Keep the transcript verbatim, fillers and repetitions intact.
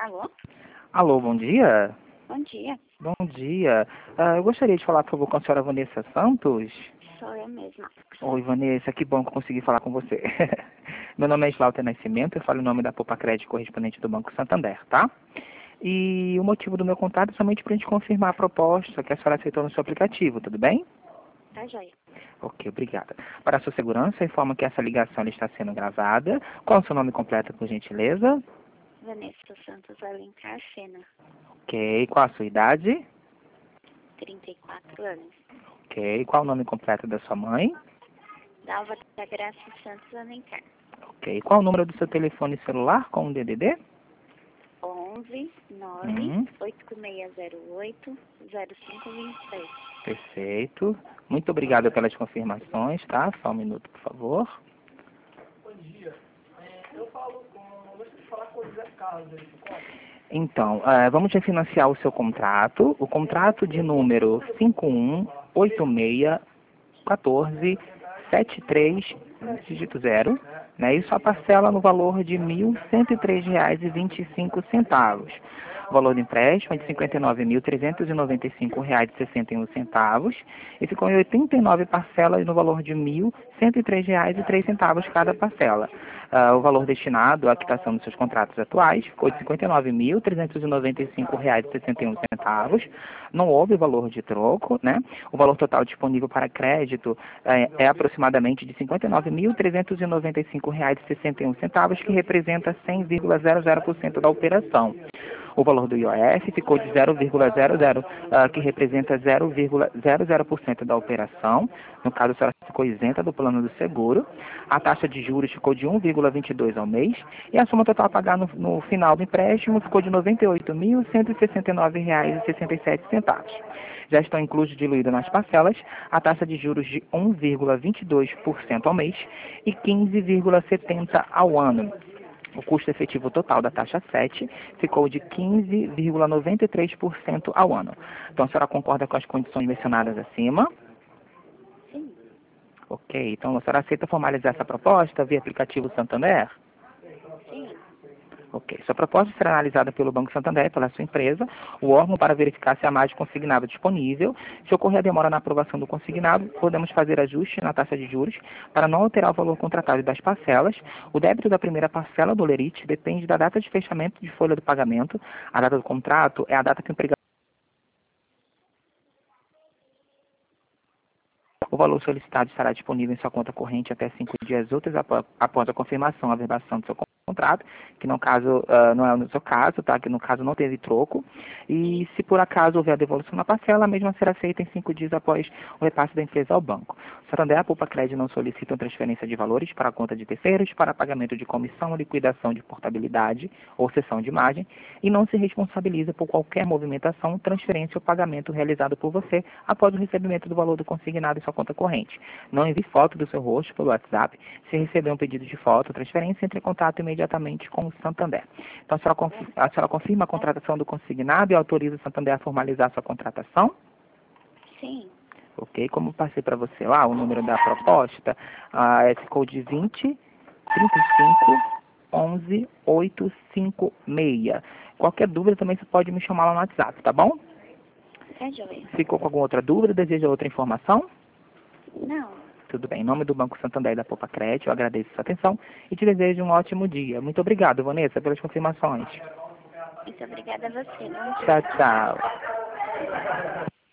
Alô? Alô, bom dia. Bom dia. Bom dia. Ah, eu gostaria de falar, por favor, com a senhora Vanessa Santos. Sou eu mesma. Oi, Vanessa, que bom que eu consegui falar com você. Meu nome é Slaughter Nascimento, eu falo em nome da Poupa Crédito, correspondente do Banco Santander, tá? E o motivo do meu contato é somente para a gente confirmar a proposta que a senhora aceitou no seu aplicativo, tudo bem? Tá joia. Ok, obrigada. Para a sua segurança, eu informo que essa ligação ela está sendo gravada. Qual é o seu nome completo, por gentileza? Vanessa Santos Alencar Sena, Ok, qual a sua idade? trinta e quatro anos. Ok, qual o nome completo da sua mãe? Dalva da Graça Santos Alencar. Ok, qual o número do seu telefone celular com o D D D? onze nove Hum, oito seis zero oito zero cinco dois seis. perfeito. Muito obrigado pelas confirmações, tá? Só um minuto, por favor. Então, eh, vamos refinanciar o seu contrato. O contrato de número cinco um oito seis um quatro sete três, dígito zero, né? Isso a parcela no valor de mil cento e três reais e vinte e cinco centavos. O valor do empréstimo é de cinquenta e nove mil trezentos e noventa e cinco reais e sessenta e um centavos e ficou em oitenta e nove parcelas no valor de mil cento e três reais e três centavos cada parcela. Uh, o valor destinado à quitação dos seus contratos atuais ficou de cinquenta e nove mil trezentos e noventa e cinco reais e sessenta e um centavos. Não houve valor de troco, né? O valor total disponível para crédito é, é aproximadamente de cinquenta e nove mil trezentos e noventa e cinco reais e sessenta e um centavos, que representa cem vírgula zero zero por cento da operação. O valor do I O F ficou de zero vírgula zero zero, uh, que representa zero vírgula zero zero por cento da operação. No caso, a senhora ficou isenta do plano do seguro. A taxa de juros ficou de um vírgula vinte e dois ao mês. E a soma total a pagar no, no final do empréstimo ficou de noventa e oito mil cento e sessenta e nove reais e sessenta e sete centavos. Já estão inclusos diluídos nas parcelas a taxa de juros de um vírgula vinte e dois por cento ao mês e quinze vírgula setenta por cento ao ano. O custo efetivo total da taxa sete ficou de quinze vírgula noventa e três por cento ao ano. Então, a senhora concorda com as condições mencionadas acima? Sim. Ok. Então, a senhora aceita formalizar essa proposta via aplicativo Santander? Sim. Ok. Sua proposta será analisada pelo Banco Santander, pela sua empresa, o órgão para verificar se há mais consignado disponível. Se ocorrer a demora na aprovação do consignado, podemos fazer ajuste na taxa de juros para não alterar o valor contratado das parcelas. O débito da primeira parcela do lerite depende da data de fechamento de folha do pagamento. A data do contrato é a data que o empregador. O valor solicitado estará disponível em sua conta corrente até cinco dias úteis apó- após a confirmação, a verbação do seu contrato, que no caso ah, não é no seu caso, tá? Que no caso não teve troco. E se por acaso houver a devolução na parcela, a mesma será aceita em cinco dias após o repasse da empresa ao banco. O Santander e a Poupa Crédito não solicitam transferência de valores para a conta de terceiros, para pagamento de comissão, liquidação de portabilidade ou cessão de imagem, e não se responsabiliza por qualquer movimentação, transferência ou pagamento realizado por você após o recebimento do valor do consignado em sua conta corrente. Não envie foto do seu rosto pelo WhatsApp. Se receber um pedido de foto ou transferência, entre em contato imediatamente com o Santander. Então, a senhora, confi- a senhora confirma a contratação do consignado e autoriza o Santander a formalizar sua contratação? Sim. Ok? Como eu passei para você lá, o número da proposta, ah, é ficou de vinte, trinta e cinco, onze, oitocentos e cinquenta e seis. Qualquer dúvida também você pode me chamar lá no WhatsApp, tá bom? Tá joia. Ficou com alguma outra dúvida? Deseja outra informação? Não. Tudo bem. Em nome do Banco Santander e da Poupa Crédito, eu agradeço a sua atenção e te desejo um ótimo dia. Muito obrigado, Vanessa, pelas confirmações. Muito obrigada a você. Bom dia. Tchau, tchau.